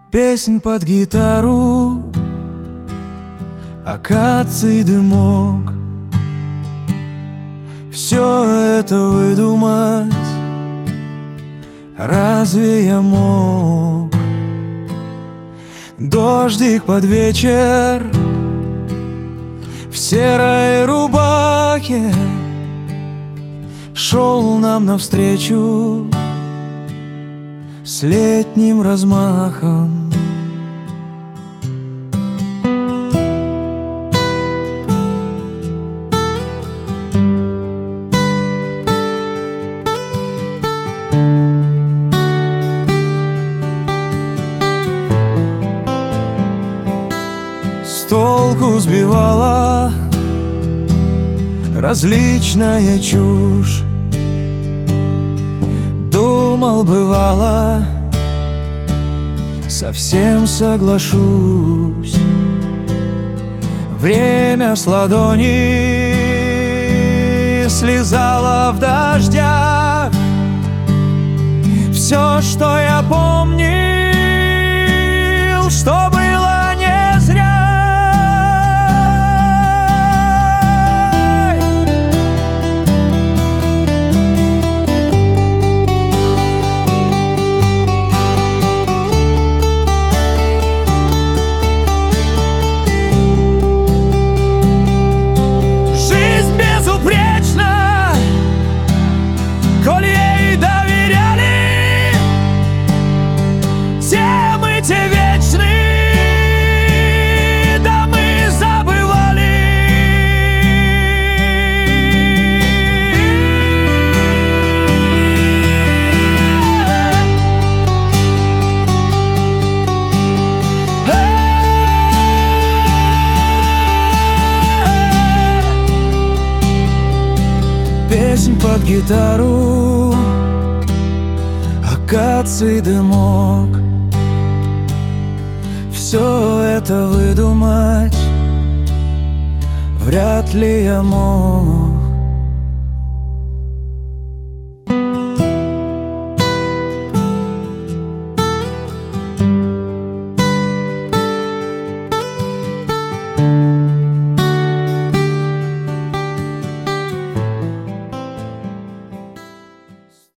Песнь под гитару, акации дымок. Все это выдумать разве я мог? Дождик под вечер в серой рубахе шел нам навстречу с летним размахом. С толку сбивала различная чушь. Думал, бывало, совсем соглашусь. Время с ладони слезало в дождях. Все, что я помнил, что было не зря. Коль ей доверяли, те мы, те вечны, да мы забывали. Песнь под гитару, акации дымок. Все это выдумать вряд ли я мог.